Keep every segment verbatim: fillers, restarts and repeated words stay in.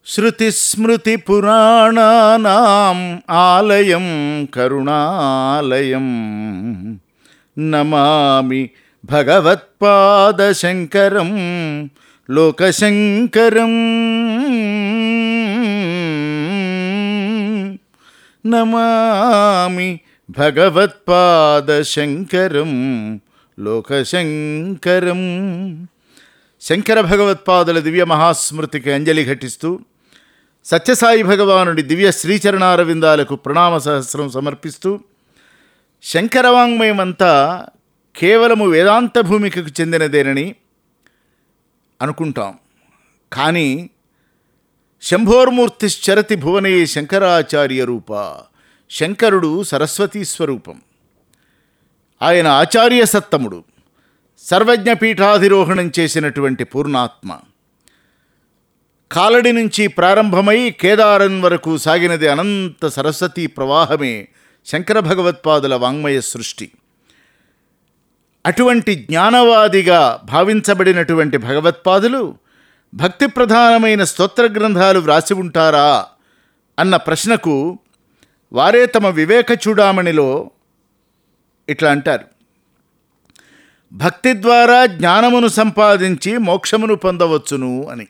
శృతిస్మృతిపురాణానాం ఆలయం కరుణాలయం నమామి భగవత్పాదశంకరం లోకశంకరం. నమామి భగవత్పాదశంకరం లోకశంకరం. శంకర భగవత్పాదుల దివ్య మహాస్మృతికి అంజలి ఘటిస్తూ సత్యసాయి భగవానుడి దివ్య శ్రీచరణారవిందాలకు ప్రణామ సహస్రం సమర్పిస్తూ, శంకరవాంగ్మయమంతా కేవలము వేదాంత భూమికకు చెందినదేనని అనుకుంటాం. కానీ శంభోర్మూర్తిశ్చరతి భువనే శంకరాచార్య రూప. శంకరుడు సరస్వతీ స్వరూపం. ఆయన ఆచార్య సత్తముడు, సర్వజ్ఞపీఠాధిరోహణం చేసినటువంటి పూర్ణాత్మ. కాలడి నుంచి ప్రారంభమై కేదారం వరకు సాగినది అనంత సరస్వతీ ప్రవాహమే శంకర భగవత్పాదుల వాంగ్మయ సృష్టి. అటువంటి జ్ఞానవాదిగా భావించబడినటువంటి భగవత్పాదులు భక్తి ప్రధానమైన స్తోత్ర గ్రంథాలు వ్రాసి ఉంటారా అన్న ప్రశ్నకు వారే తమ వివేక చూడామణిలో ఇట్లా అంటారు: భక్తి ద్వారా జ్ఞానమును సంపాదించి మోక్షమును పొందవచ్చును అని.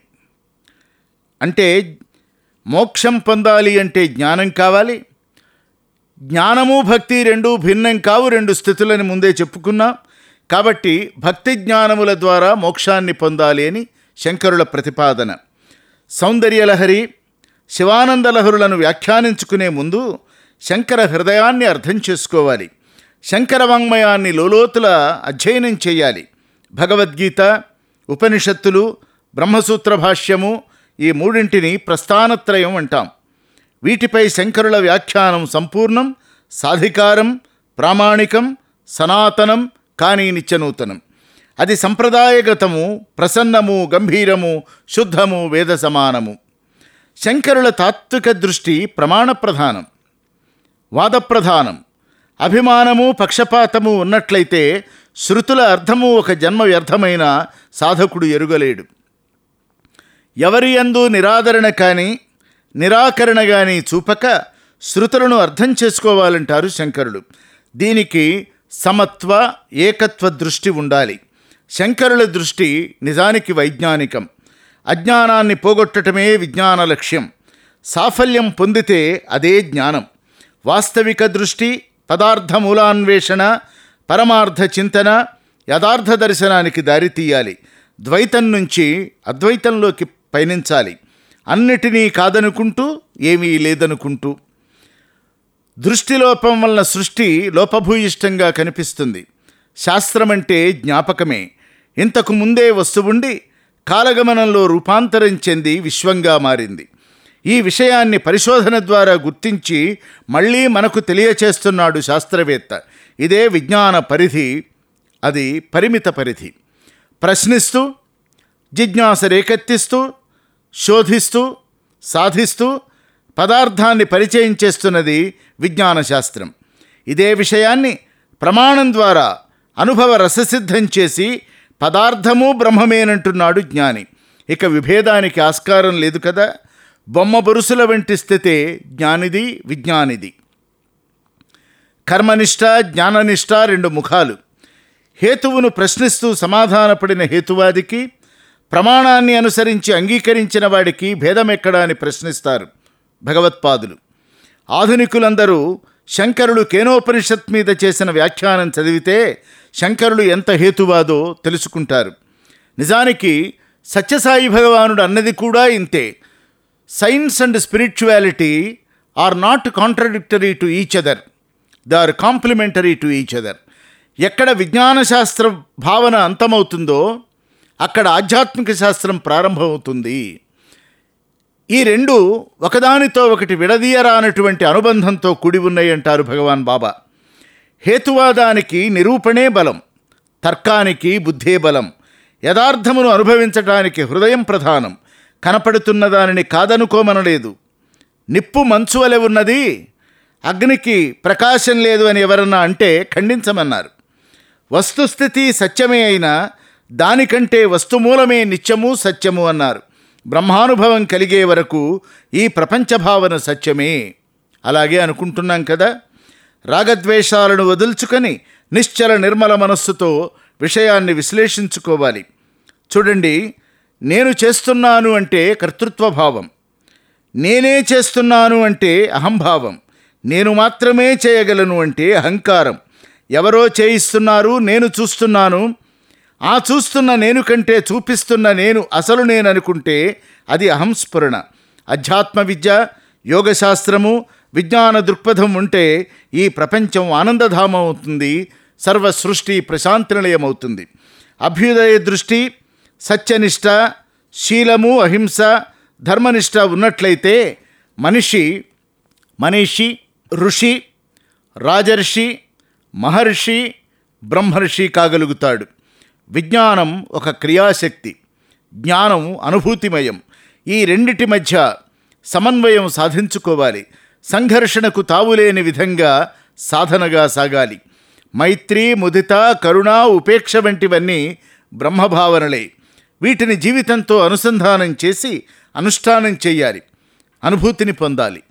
అంటే మోక్షం పొందాలి అంటే జ్ఞానం కావాలి. జ్ఞానము భక్తి రెండూ భిన్నం కావు, రెండు స్థితులని ముందే చెప్పుకున్నాం. కాబట్టి భక్తి జ్ఞానముల ద్వారా మోక్షాన్ని పొందాలి అని శంకరుల ప్రతిపాదన. సౌందర్యలహరి, శివానందలహరులను వ్యాఖ్యానించుకునే ముందు శంకర హృదయాన్ని అర్థం చేసుకోవాలి. శంకర వాంగ్మయాన్ని లోలోతుల అధ్యయనం చేయాలి. భగవద్గీత, ఉపనిషత్తులు, బ్రహ్మసూత్ర భాష్యము, ఈ మూడింటిని ప్రస్థానత్రయం అంటాం. వీటిపై శంకరుల వ్యాఖ్యానం సంపూర్ణం, సాధికారం, ప్రామాణికం, సనాతనం, కానీ నిత్యనూతనం. అది సంప్రదాయగతము, ప్రసన్నము, గంభీరము, శుద్ధము, వేద సమానము. శంకరుల తాత్విక దృష్టి ప్రమాణ ప్రధానం, వాదప్రధానం. అభిమానము, పక్షపాతము ఉన్నట్లయితే శృతుల అర్థము ఒక జన్మ వ్యర్థమైన సాధకుడు ఎరుగలేడు. ఎవరి యందు నిరాదరణ కానీ నిరాకరణ కానీ చూపక శృతులను అర్థం చేసుకోవాలంటారు శంకరులు. దీనికి సమత్వ, ఏకత్వ దృష్టి ఉండాలి. శంకరుల దృష్టి నిజానికి వైజ్ఞానికం. అజ్ఞానాన్ని పోగొట్టడమే విజ్ఞాన లక్ష్యం. సాఫల్యం పొందితే అదే జ్ఞానం. వాస్తవిక దృష్టి, పదార్థ మూలాన్వేషణ, పరమార్థ చింతన, యథార్థ దర్శనానికి దారితీయాలి. ద్వైతం నుంచి అద్వైతంలోకి పయనించాలి. అన్నిటినీ కాదనుకుంటూ ఏమీ లేదనుకుంటూ. దృష్టిలోపం వలన సృష్టి లోపభూయిష్టంగా కనిపిస్తుంది. శాస్త్రమంటే జ్ఞాపకమే. ఇంతకు ముందే వస్తువుండి కాలగమనంలో రూపాంతరం చెంది విశ్వంగా మారింది. ఈ విషయాన్ని పరిశోధన ద్వారా గుర్తించి మళ్ళీ మనకు తెలియచేస్తున్నాడు శాస్త్రవేత్త. ఇదే విజ్ఞాన పరిధి. అది పరిమిత పరిధి. ప్రశ్నిస్తూ, జిజ్ఞాస రేకెత్తిస్తూ, శోధిస్తూ, సాధిస్తూ పదార్థాన్ని పరిచయం చేస్తున్నది విజ్ఞాన శాస్త్రం. ఇదే విషయాన్ని ప్రమాణం ద్వారా అనుభవ రససిద్ధం చేసి పదార్థము బ్రహ్మమేనంటున్నాడు జ్ఞాని. ఇక విభేదానికి ఆస్కారం లేదు కదా. బొమ్మ బొరుసుల వంటి స్థితే జ్ఞానిది, విజ్ఞానిది. కర్మనిష్ట, జ్ఞాననిష్ట రెండు ముఖాలు. హేతువును ప్రశ్నిస్తూ సమాధానపడిన హేతువాదికి, ప్రమాణాన్ని అనుసరించి అంగీకరించిన వాడికి భేదమెక్కడా అని ప్రశ్నిస్తారు భగవత్పాదులు. ఆధునికులందరూ శంకరులు కేనోపనిషత్ మీద చేసిన వ్యాఖ్యానం చదివితే శంకరులు ఎంత హేతువాదో తెలుసుకుంటారు. నిజానికి సత్యసాయి భగవానుడు అన్నది కూడా ఇంతే. Science and spirituality are not contradictory to each other, they are complementary to each other. ఎక్కడ విజ్ఞాన శాస్త్ర భావన అంతమవుతుందో అక్కడ ఆధ్యాత్మిక శాస్త్రం ప్రారంభమవుతుంది. ఈ రెండు ఒకదానితో ఒకటి విడదీయరానటువంటి అనుబంధంతో కూడి ఉన్నాయి అంటారు భగవాన్ బాబా. హేతువాదానికి నిరూపణే బలం, తర్కానికి బుద్ధే బలం. యథార్థమును అనుభవించటానికి హృదయం ప్రధానం. కనపడుతున్న దానిని కాదనుకోమనలేదు. నిప్పు మంచు వలె ఉన్నది, అగ్నికి ప్రకాశం లేదు అని ఎవరన్నా అంటే ఖండించమన్నారు. వస్తుస్థితి సత్యమే అయినా దానికంటే వస్తుమూలమే నిత్యము సత్యము అన్నారు. బ్రహ్మానుభవం కలిగే వరకు ఈ ప్రపంచ భావన సత్యమే. అలాగే అనుకుంటున్నాం కదా. రాగద్వేషాలను వదుల్చుకొని నిశ్చల నిర్మల మనస్సుతో విషయాన్ని విశ్లేషించుకోవాలి. చూడండి, నేను చేస్తున్నాను అంటే కర్తృత్వభావం, నేనే చేస్తున్నాను అంటే అహంభావం, నేను మాత్రమే చేయగలను అంటే అహంకారం. ఎవరో చేయిస్తున్నారు, నేను చూస్తున్నాను, ఆ చూస్తున్న నేను కంటే చూపిస్తున్న నేను అసలు నేను అనుకుంటే అది అహంస్ఫురణ. అధ్యాత్మ విద్య, యోగశాస్త్రము, విజ్ఞాన దృక్పథం ఉంటే ఈ ప్రపంచం ఆనందధామం అవుతుంది, సర్వ సృష్టి ప్రశాంతి నిలయం అవుతుంది. అభ్యుదయ దృష్టి, సత్యనిష్ట, శీలము, అహింస, ధర్మనిష్ట ఉన్నట్లయితే మనిషి మనీషి, ఋషి, రాజర్షి, మహర్షి, బ్రహ్మర్షి కాగలుగుతాడు. విజ్ఞానం ఒక క్రియాశక్తి, జ్ఞానం అనుభూతిమయం. ఈ రెండిటి మధ్య సమన్వయం సాధించుకోవాలి. సంఘర్షణకు తావులేని విధంగా సాధనగా సాగాలి. మైత్రి, ముదిత, కరుణ, ఉపేక్ష వంటివన్నీ బ్రహ్మభావనలే. వీటిని జీవితంతో అనుసంధానం చేసి అనుష్ఠానం చేయాలి, అనుభూతిని పొందాలి.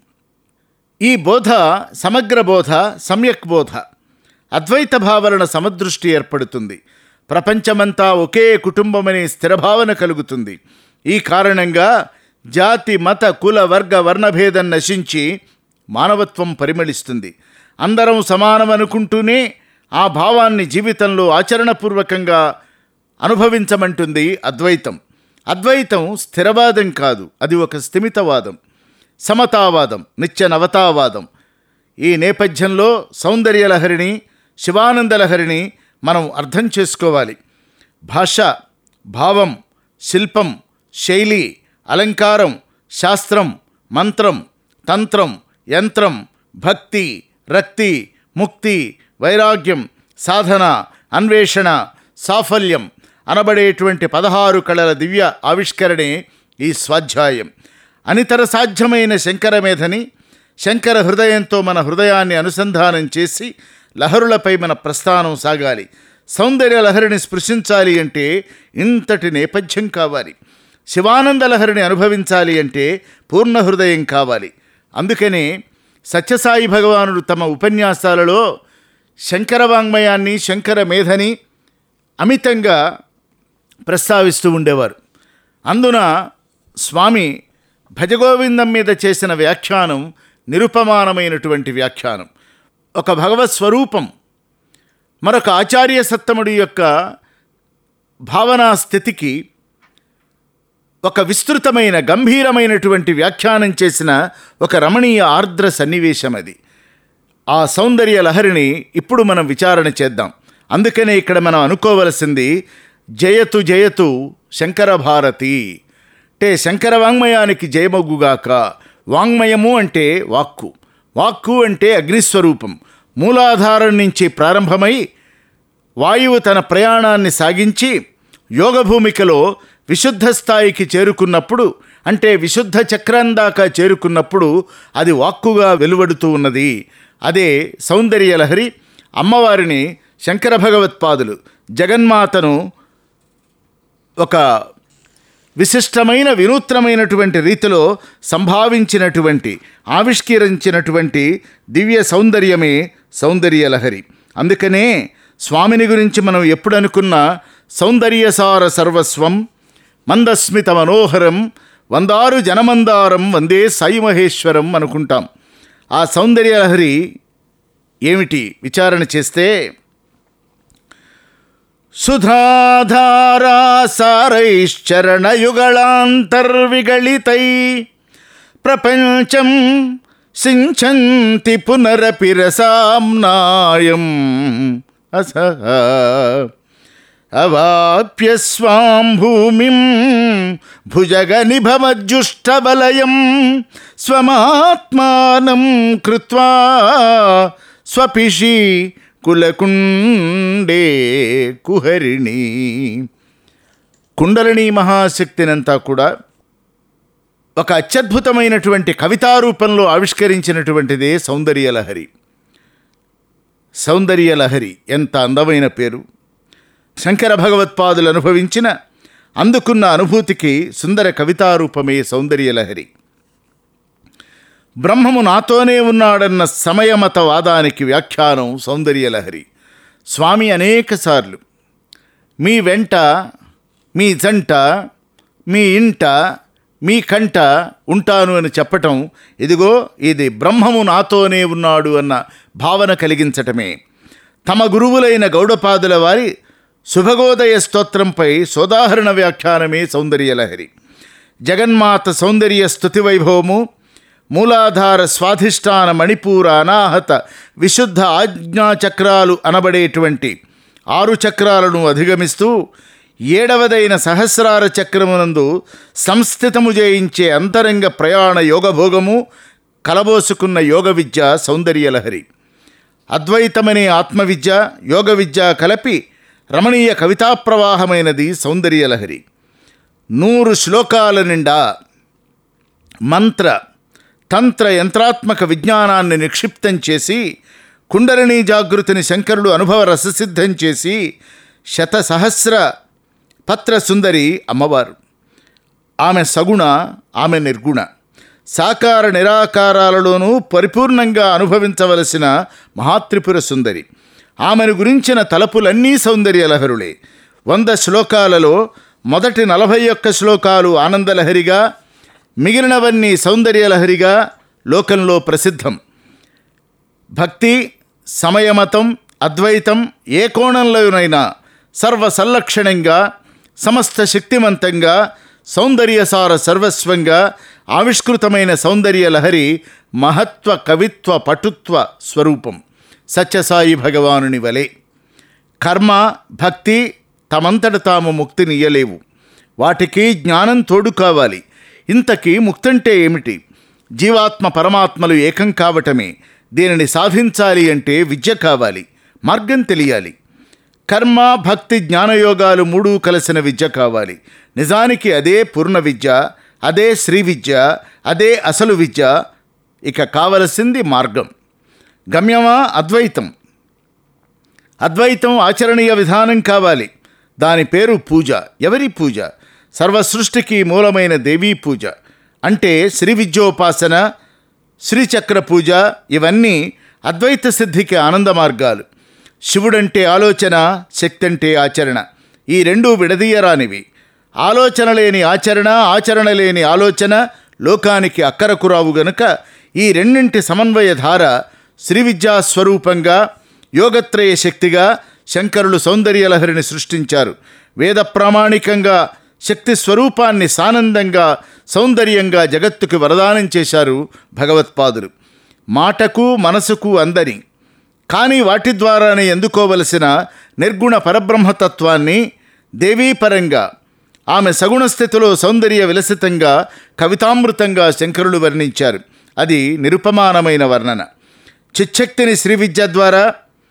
ఈ బోధ సమగ్ర బోధ, సమ్యక్ బోధ. అద్వైత భావన సమదృష్టి ఏర్పడుతుంది. ప్రపంచమంతా ఒకే కుటుంబమనే స్థిరభావన కలుగుతుంది. ఈ కారణంగా జాతి, మత, కుల, వర్గ, వర్ణభేదం నశించి మానవత్వం పరిమళిస్తుంది. అందరం సమానం అనుకుంటూనే ఆ భావాన్ని జీవితంలో ఆచరణపూర్వకంగా అనుభవించమంటుంది అద్వైతం. అద్వైతం స్థిరవాదం కాదు, అది ఒక స్థిమితవాదం, సమతావాదం, నిత్య నవతావాదం. ఈ నేపథ్యంలో సౌందర్యలహరిని, శివానందలహరిని మనం అర్థం చేసుకోవాలి. భాష, భావం, శిల్పం, శైలి, అలంకారం, శాస్త్రం, మంత్రం, తంత్రం, యంత్రం, భక్తి, రక్తి, ముక్తి, వైరాగ్యం, సాధన, అన్వేషణ, సాఫల్యం అనబడేటువంటి పదహారు కళల దివ్య ఆవిష్కరణే ఈ స్వాధ్యాయం. అనితర సాధ్యమైన శంకరమేధని, శంకర హృదయంతో మన హృదయాన్ని అనుసంధానం చేసి లహరులపై మన ప్రస్థానం సాగాలి. సౌందర్య లహరిని స్పృశించాలి అంటే ఇంతటి నేపథ్యం కావాలి. శివానంద లహరిని అనుభవించాలి అంటే పూర్ణ హృదయం కావాలి. అందుకనే సత్యసాయి భగవానుడు తమ ఉపన్యాసాలలో శంకర వాంగ్మయాన్ని, శంకర మేధని అమితంగా ప్రస్తావిస్తూ ఉండేవారు. అందున స్వామి భజగోవిందం మీద చేసిన వ్యాఖ్యానం నిరుపమానమైనటువంటి వ్యాఖ్యానం. ఒక భగవత్ స్వరూపం, మరొక ఆచార్య సత్తముడి యొక్క భావనా స్థితికి ఒక విస్తృతమైన గంభీరమైనటువంటి వ్యాఖ్యానం చేసిన ఒక రమణీయ ఆర్ద్ర సన్నివేశం అది. ఆ సౌందర్య లహరిని ఇప్పుడు మనం విచారణ చేద్దాం. అందుకనే ఇక్కడ మనం అనుకోవలసింది జయతు జయతు శంకర భారతి అంటే శంకర వాంగ్మయానికి జయమొగ్గుగాక. వాంగ్మయము అంటే వాక్కు, వాక్కు అంటే అగ్నిస్వరూపం. మూలాధారం నుంచి ప్రారంభమై వాయువు తన ప్రయాణాన్ని సాగించి యోగభూమికలో విశుద్ధ స్థాయికి చేరుకున్నప్పుడు, అంటే విశుద్ధ చక్రం దాకా చేరుకున్నప్పుడు అది వాక్కుగా వెలువడుతూ ఉన్నది. అదే సౌందర్య లహరి. అమ్మవారిని శంకర భగవత్పాదులు జగన్మాతను ఒక విశిష్టమైన వినూత్నమైనటువంటి రీతిలో సంభావించినటువంటి, ఆవిష్కరించినటువంటి దివ్య సౌందర్యమే సౌందర్య లహరి. అందుకనే స్వామిని గురించి మనం ఎప్పుడు అనుకున్నా సౌందర్యసార సర్వస్వం మందస్మిత మనోహరం వందారు జనమందారం వందే సాయి మహేశ్వరం అనుకుంటాం. ఆ సౌందర్య లహరి ఏమిటి విచారణ చేస్తే, సుధాధారా సారైశ్చరణయుగళాంతర్విగళితై ప్రపంచం సించంతి పునరపి రసాంనాయం అసహ అవాప్య స్వాం భూమిం భుజగనిభమజ్జుష్టబలయం స్వమాత్మానం కృత్వా స్వపిషి కులకుండే కుహరిణి. కుండలిని మహాశక్తినంతా కూడా ఒక అత్యద్భుతమైనటువంటి కవితారూపంలో ఆవిష్కరించినటువంటిదే సౌందర్యలహరి. సౌందర్యలహరి ఎంత అందమైన పేరు! శంకర భగవత్పాదులు అనుభవించిన అందుకున్న అనుభూతికి సుందర కవితారూపమే సౌందర్యలహరి. బ్రహ్మము నాతోనే ఉన్నాడన్న సమయమత వాదానికి వ్యాఖ్యానం సౌందర్యలహరి. స్వామి అనేకసార్లు మీ వెంట, మీ జంట, మీ ఇంట, మీ కంట ఉంటాను అని చెప్పటం, ఇదిగో ఇది బ్రహ్మము నాతోనే ఉన్నాడు అన్న భావన కలిగించటమే. తమ గురువులైన గౌడపాదుల వారి శుభగోదయ స్తోత్రంపై సోదాహరణ వ్యాఖ్యానమే సౌందర్యలహరి. జగన్మాత సౌందర్య స్తుతి వైభవము, మూలాధార స్వాధిష్టాన మణిపూర అనాహత విశుద్ధ ఆజ్ఞాచక్రాలు అనబడేటువంటి ఆరు చక్రాలను అధిగమిస్తూ ఏడవదైన సహస్రార చక్రమునందు సంస్థితము చేయించే అంతరంగ ప్రయాణ యోగభోగము కలబోసుకున్న యోగ విద్య సౌందర్యలహరి. అద్వైతమనే ఆత్మవిద్య, యోగ విద్య కలిపి రమణీయ కవితా ప్రవాహమైనది సౌందర్యలహరి. నూరు శ్లోకాల నిండా మంత్ర తంత్ర యంత్రాత్మక విజ్ఞానాన్ని నిక్షిప్తం చేసి కుండలినీ జాగృతిని శంకరుడు అనుభవ రససిద్ధం చేసి శత సహస్ర పత్ర సుందరి అమ్మవారు. ఆమె సగుణ, ఆమె నిర్గుణ, సాకార నిరాకారాలలోనూ పరిపూర్ణంగా అనుభవించవలసిన మహాత్రిపుర సుందరి. ఆమెను గురించిన తలపులన్నీ సౌందర్యలహరులే. వంద శ్లోకాలలో మొదటి నలభై ఒక్క శ్లోకాలు ఆనందలహరిగా, మిగిలినవన్నీ సౌందర్యలహరిగా లోకంలో ప్రసిద్ధం. భక్తి, సమయమతం, అద్వైతం ఏ కోణంలోనైనా సర్వసల్లక్షణంగా, సమస్త శక్తిమంతంగా, సౌందర్యసార సర్వస్వంగా ఆవిష్కృతమైన సౌందర్యలహరి మహత్వ, కవిత్వ, పటుత్వ స్వరూపం సత్యసాయి భగవానుని వలె. కర్మ, భక్తి తమంతట తాము ముక్తినియ్యలేవు, వాటికి జ్ఞానం తోడు కావాలి. ఇంతకీ ముక్తంటే ఏమిటి? జీవాత్మ పరమాత్మలు ఏకం కావటమే. దీనిని సాధించాలి అంటే విద్య కావాలి, మార్గం తెలియాలి. కర్మ, భక్తి, జ్ఞానయోగాలు మూడూ కలిసిన విద్య కావాలి. నిజానికి అదే పూర్ణ విద్య, అదే శ్రీ విద్య, అదే అసలు విద్య. ఇక కావలసింది మార్గం. గమ్యమా అద్వైతం. అద్వైతం ఆచరణీయ విధానం కావాలి. దాని పేరు పూజ. ఎవరి పూజ? సర్వసృష్టికి మూలమైన దేవీ పూజ. అంటే శ్రీ విద్యోపాసన, శ్రీచక్ర పూజ. ఇవన్నీ అద్వైత సిద్ధికి ఆనంద మార్గాలు. శివుడంటే ఆలోచన, శక్తి అంటే ఆచరణ. ఈ రెండూ విడదీయరానివి. ఆలోచన లేని ఆచరణ, ఆచరణ లేని ఆలోచన లోకానికి అక్కరకురావు గనుక ఈ రెండింటి సమన్వయ ధార శ్రీ విద్యాస్వరూపంగా, యోగత్రయ శక్తిగా శంకరులు సౌందర్యలహరిని సృష్టించారు. వేద ప్రామాణికంగా శక్తి స్వరూపాన్ని సానందంగా, సౌందర్యంగా జగత్తుకి వరదానం చేశారు భగవత్పాదులు. మాటకు, మనసుకు అందని, కానీ వాటి ద్వారానే ఎందుకోవలసిన నిర్గుణ పరబ్రహ్మతత్వాన్ని దేవీపరంగా, ఆమె సగుణ స్థితిలో సౌందర్య విలసితంగా, కవితామృతంగా శంకరులు వర్ణించారు. అది నిరుపమానమైన వర్ణన. చిచ్చక్తిని శ్రీ విద్య ద్వారా,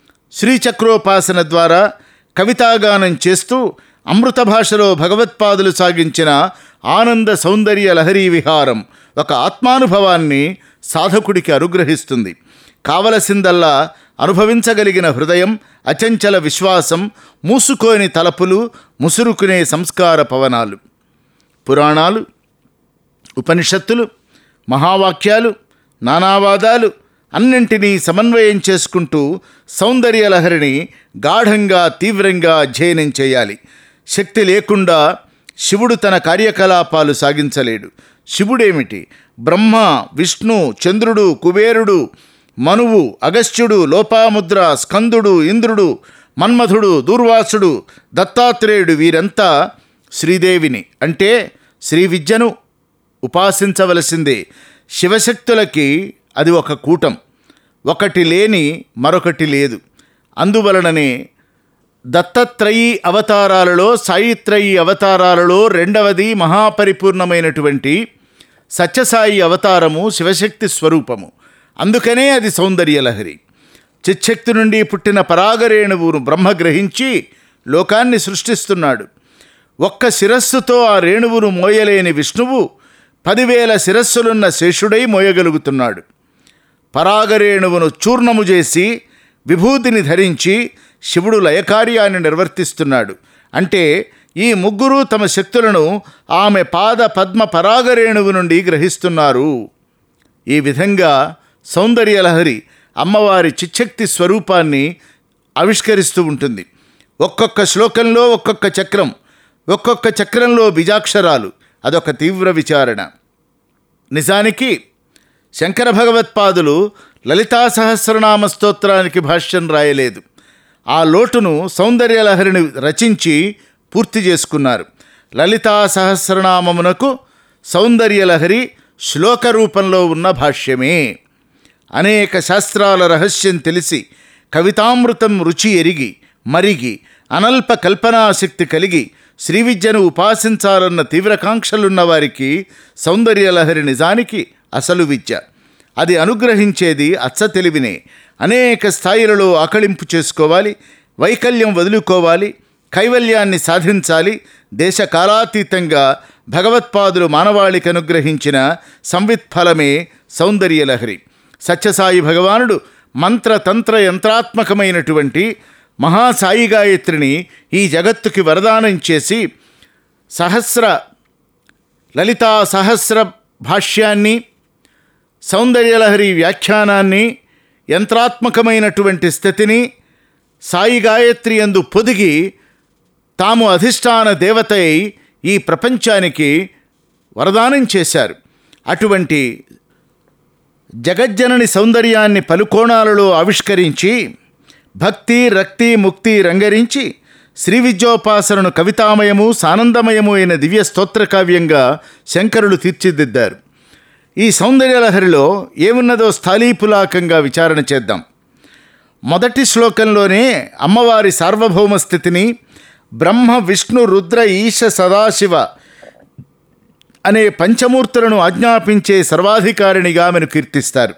శ్రీచక్రోపాసన ద్వారా కవితాగానం చేస్తూ అమృత భాషలో భగవత్పాదులు సాగించిన ఆనంద సౌందర్య లహరీ విహారం ఒక ఆత్మానుభవాన్ని సాధకుడికి అనుగ్రహిస్తుంది. కావలసిందల్లా అనుభవించగలిగిన హృదయం, అచంచల విశ్వాసం, మూసుకోని తలపులు, ముసురుకునే సంస్కార పవనాలు. పురాణాలు, ఉపనిషత్తులు, మహావాక్యాలు, నానావాదాలు అన్నింటినీ సమన్వయం చేసుకుంటూ సౌందర్యలహరిని గాఢంగా, తీవ్రంగా అధ్యయనం చేయాలి. శక్తి లేకుండా శివుడు తన కార్యకలాపాలు సాగించలేడు. శివుడేమిటి? బ్రహ్మ, విష్ణు, చంద్రుడు, కుబేరుడు, మనువు, అగస్త్యుడు, లోపాముద్ర, స్కందుడు, ఇంద్రుడు, మన్మధుడు, దూర్వాసుడు, దత్తాత్రేయుడు వీరంతా శ్రీదేవిని అంటే శ్రీ విద్యను ఉపాసించవలసిందే. శివశక్తులకి అది ఒక కూటం. ఒకటి లేని మరొకటి లేదు. అందువలననే దత్తత్రయీ అవతారాలలో, సాయిత్రయీ అవతారాలలో రెండవది మహాపరిపూర్ణమైనటువంటి సత్యసాయి అవతారము శివశక్తి స్వరూపము. అందుకనే అది సౌందర్యలహరి. చిచ్చక్తి నుండి పుట్టిన పరాగరేణువును బ్రహ్మ గ్రహించి లోకాన్ని సృష్టిస్తున్నాడు. ఒక్క శిరస్సుతో ఆ రేణువును మోయలేని విష్ణువు పదివేల శిరస్సులున్న శేషుడై మోయగలుగుతున్నాడు. పరాగరేణువును చూర్ణము చేసి విభూతిని ధరించి శివుడు లయకార్యాన్ని నిర్వర్తిస్తున్నాడు. అంటే ఈ ముగ్గురు తమ శక్తులను ఆమె పాద పద్మ పరాగరేణువు నుండి గ్రహిస్తున్నారు. ఈ విధంగా సౌందర్యలహరి అమ్మవారి చిచ్చక్తి స్వరూపాన్ని ఆవిష్కరిస్తూ ఉంటుంది. ఒక్కొక్క శ్లోకంలో ఒక్కొక్క చక్రం, ఒక్కొక్క చక్రంలో బీజాక్షరాలు. అదొక తీవ్ర విచారణ. నిజానికి శంకర భగవత్పాదులు లలితా సహస్రనామ స్తోత్రానికి భాష్యం రాయలేదు. ఆ లోటును సౌందర్యలహరిని రచించి పూర్తి చేసుకున్నారు. లలితా సహస్రనామమునకు సౌందర్యలహరి శ్లోక రూపంలో ఉన్న భాష్యమే. అనేక శాస్త్రాల రహస్యం తెలిసి కవితామృతం రుచి ఎరిగి మరిగి అనల్ప కల్పనాశక్తి కలిగి శ్రీ విద్యను ఉపాసించాలన్న తీవ్రకాంక్షలున్న వారికి సౌందర్యలహరి నిజానికి అసలు విద్య. అది అనుగ్రహించేది అచ్చ తెలివినే. అనేక స్థాయిలలో ఆకళింపు చేసుకోవాలి, వైకల్యం వదులుకోవాలి, కైవల్యాన్ని సాధించాలి. దేశకాలాతీతంగా భగవత్పాదులు మానవాళికి అనుగ్రహించిన సంవిత్ఫలమే సౌందర్యలహరి. సత్యసాయి భగవానుడు మంత్రతంత్ర యంత్రాత్మకమైనటువంటి మహాసాయి గాయత్రిని ఈ జగత్తుకి వరదానం చేసి సహస్ర లలితా సహస్ర భాష్యాన్ని, సౌందర్యలహరి వ్యాఖ్యానాన్ని, యంత్రాత్మకమైనటువంటి స్థితిని సాయి గాయత్రి యందు పొదిగి తాము అధిష్టాన దేవతై ఈ ప్రపంచానికి వరదానం చేశారు. అటువంటి జగజ్జనని సౌందర్యాన్ని పలుకోణాలలో ఆవిష్కరించి భక్తి రక్తి ముక్తి రంగరించి శ్రీ విద్యోపాసనను కవితామయము సానందమయము అయిన దివ్య స్తోత్రకావ్యంగా శంకరులు తీర్చిదిద్దారు. ఈ సౌందర్యలహరిలో ఏమున్నదో స్థాళీపులాకంగా విచారణ చేద్దాం. మొదటి శ్లోకంలోనే అమ్మవారి సార్వభౌమ స్థితిని, బ్రహ్మ విష్ణు రుద్ర ఈశ సదాశివ అనే పంచమూర్తులను ఆజ్ఞాపించే సర్వాధికారిణిగా ఆమెను కీర్తిస్తారు.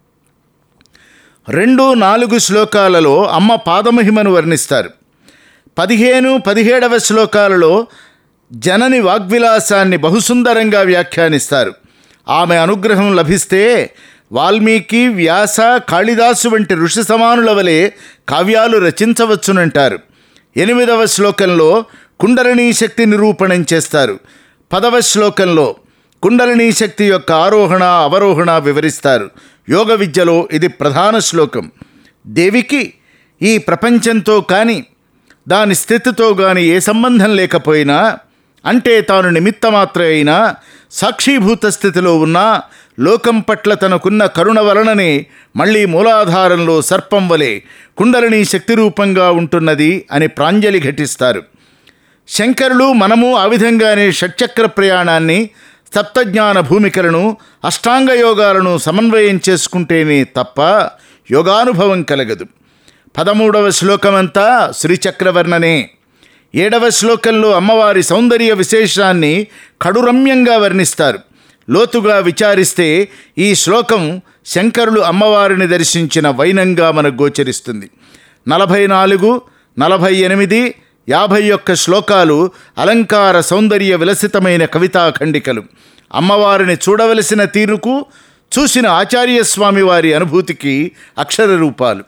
రెండు నాలుగు శ్లోకాలలో అమ్మ పాదమహిమను వర్ణిస్తారు. పదిహేను పదిహేడవ శ్లోకాలలో జనని వాగ్విలాసాన్ని బహుసుందరంగా వ్యాఖ్యానిస్తారు. ఆమె అనుగ్రహం లభిస్తే వాల్మీకి, వ్యాస, కాళిదాసు వంటి ఋషి సమానుల వలె కావ్యాలు రచించవచ్చునంటారు. ఎనిమిదవ శ్లోకంలో కుండలినీ శక్తి నిరూపణం చేస్తారు. పదవ శ్లోకంలో కుండలినీ శక్తి యొక్క ఆరోహణ అవరోహణ వివరిస్తారు. యోగ విద్యలో ఇది ప్రధాన శ్లోకం. దేవికి ఈ ప్రపంచంతో కానీ దాని స్థితితో కానీ ఏ సంబంధం లేకపోయినా, అంటే తాను నిమిత్తమాత్ర అయినా సాక్షీభూత స్థితిలో ఉన్నా లోకం పట్ల తనకున్న కరుణ వలననే మళ్ళీ మూలాధారంలో సర్పం వలె కుండలినీ శక్తి రూపంగా ఉంటున్నది అని ప్రాంజలి ఘటిస్తారు. శంకరులు మనము ఆ విధంగానే షట్చక్ర ప్రయాణాన్ని, సప్తజ్ఞాన భూమికలను, అష్టాంగ యోగాలను సమన్వయం చేసుకుంటేనే తప్ప యోగానుభవం కలగదు. పదమూడవ శ్లోకమంతా శ్రీచక్రవర్ణనే. ఏడవ శ్లోకంలో అమ్మవారి సౌందర్య విశేషాన్ని కడురమ్యంగా వర్ణిస్తారు. లోతుగా విచారిస్తే ఈ శ్లోకం శంకరులు అమ్మవారిని దర్శించిన వైనంగా మనకు గోచరిస్తుంది. నలభై నాలుగు నలభై ఎనిమిది యాభై ఒక్క శ్లోకాలు అలంకార సౌందర్య విలసితమైన కవితా ఖండికలు. అమ్మవారిని చూడవలసిన తీరుకు, చూసిన ఆచార్యస్వామి వారి అనుభూతికి అక్షర రూపాలు.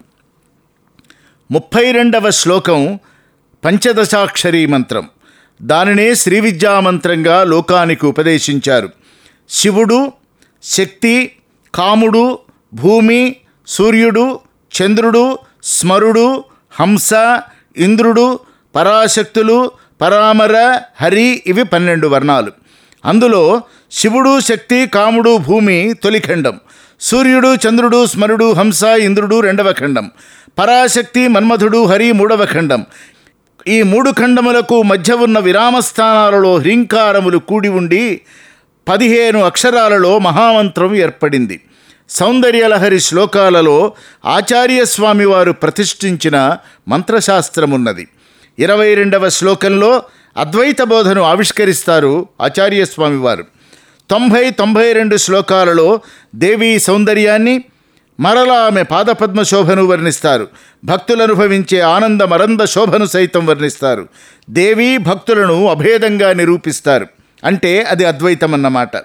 ముప్పై రెండవ శ్లోకం పంచదశాక్షరీ మంత్రం. దానినే శ్రీ విద్యా మంత్రంగా లోకానికి ఉపదేశించారు. శివుడు, శక్తి, కాముడు, భూమి, సూర్యుడు, చంద్రుడు, స్మరుడు, హంస, ఇంద్రుడు, పరాశక్తులు, పరామర, హరి ఇవి పన్నెండు వర్ణాలు. అందులో శివుడు, శక్తి, కాముడు, భూమి తొలి ఖండం, సూర్యుడు, చంద్రుడు, స్మరుడు, హంస, ఇంద్రుడు రెండవ ఖండం, పరాశక్తి, మన్మథుడు, హరి మూడవ ఖండం. ఈ మూడు ఖండములకు మధ్య ఉన్న విరామస్థానాలలో హ్రీంకారములు కూడి ఉండి పదిహేను అక్షరాలలో మహామంత్రం ఏర్పడింది. సౌందర్యలహరి శ్లోకాలలో ఆచార్యస్వామి వారు ప్రతిష్ఠించిన మంత్రశాస్త్రమున్నది. ఇరవై రెండవ శ్లోకంలో అద్వైత బోధను ఆవిష్కరిస్తారు ఆచార్యస్వామి వారు. తొంభై తొంభై రెండు శ్లోకాలలో దేవీ సౌందర్యాన్ని, మరలా ఆమె పాదపద్మ శోభను వర్ణిస్తారు. భక్తులు అనుభవించే ఆనంద మరంద శోభను సైతం వర్ణిస్తారు. దేవీ భక్తులను అభేదంగా నిరూపిస్తారు. అంటే అది అద్వైతం అన్నమాట.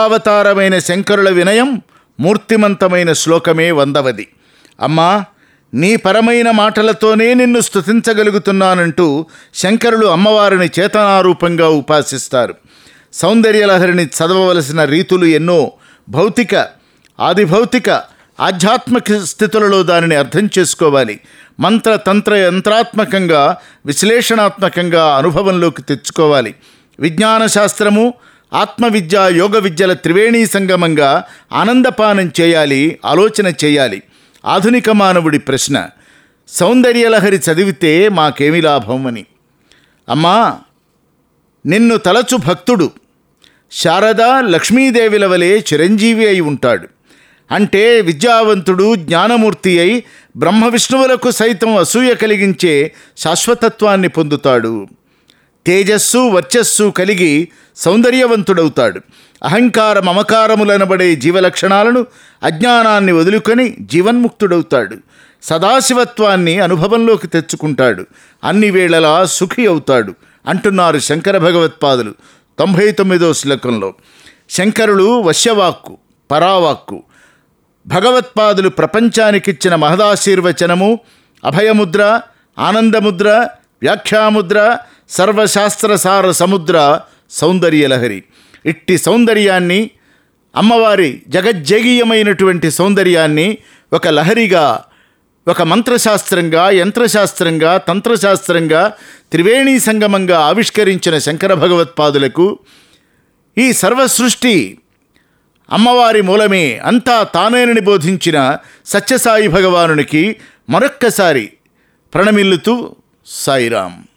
పరశివావతారమైన శంకరుల వినయం మూర్తిమంతమైన శ్లోకమే వందవది. అమ్మా, నీ పరమైన మాటలతోనే నిన్ను స్తుతించగలుగుతున్నానంటూ శంకరులు అమ్మవారిని చేతనారూపంగా ఉపాసిస్తారు. సౌందర్యలహరిని చదవవలసిన రీతులు ఎన్నో. భౌతిక, ఆదిభౌతిక, ఆధ్యాత్మిక స్థితులలో దానిని అర్థం చేసుకోవాలి. మంత్ర తంత్ర యంత్రాత్మకంగా, విశ్లేషణాత్మకంగా అనుభవంలోకి తెచ్చుకోవాలి. విజ్ఞాన శాస్త్రము, ఆత్మవిద్య, యోగ విద్యల త్రివేణీ సంగమంగా ఆనందపానం చేయాలి, ఆలోచన చేయాలి. ఆధునిక మానవుడి ప్రశ్న, సౌందర్యలహరి చదివితే మాకేమి లాభం అని. అమ్మా, నిన్ను తలచు భక్తుడు శారద లక్ష్మీదేవిల వలె చిరంజీవి అయి ఉంటాడు. అంటే విద్యావంతుడు, జ్ఞానమూర్తి అయి బ్రహ్మ విష్ణువులకు సైతం అసూయ కలిగించే శాశ్వతత్వాన్ని పొందుతాడు. తేజస్సు, వర్చస్సు కలిగి సౌందర్యవంతుడవుతాడు. అహంకార మమకారములనబడే జీవలక్షణాలను, అజ్ఞానాన్ని వదులుకొని జీవన్ముక్తుడవుతాడు. సదాశివత్వాన్ని అనుభవంలోకి తెచ్చుకుంటాడు. అన్ని వేళలా సుఖి అవుతాడు అంటున్నారు శంకర భగవత్పాదులు తొంభై తొమ్మిదో శ్లోకంలో. శంకరులు వశ్యవాక్కు, పరావాక్కు. భగవత్పాదులు ప్రపంచానికిచ్చిన మహదాశీర్వచనము అభయముద్ర, ఆనందముద్ర, వ్యాఖ్యాముద్ర, సర్వశాస్త్రసార సముద్ర సౌందర్యలహరి. ఇట్టి సౌందర్యాన్ని, అమ్మవారి జగజ్జేగీయమైనటువంటి సౌందర్యాన్ని ఒక లహరిగా, ఒక మంత్రశాస్త్రంగా, యంత్రశాస్త్రంగా, తంత్రశాస్త్రంగా, త్రివేణీ సంగమంగా ఆవిష్కరించిన శంకర భగవత్పాదులకు ఈ సర్వసృష్టి అమ్మవారి మూలమే, అంతా తానేనని బోధించిన సత్యసాయి భగవానునికి మరొక్కసారి ప్రణమిల్లుతూ సాయిరాం.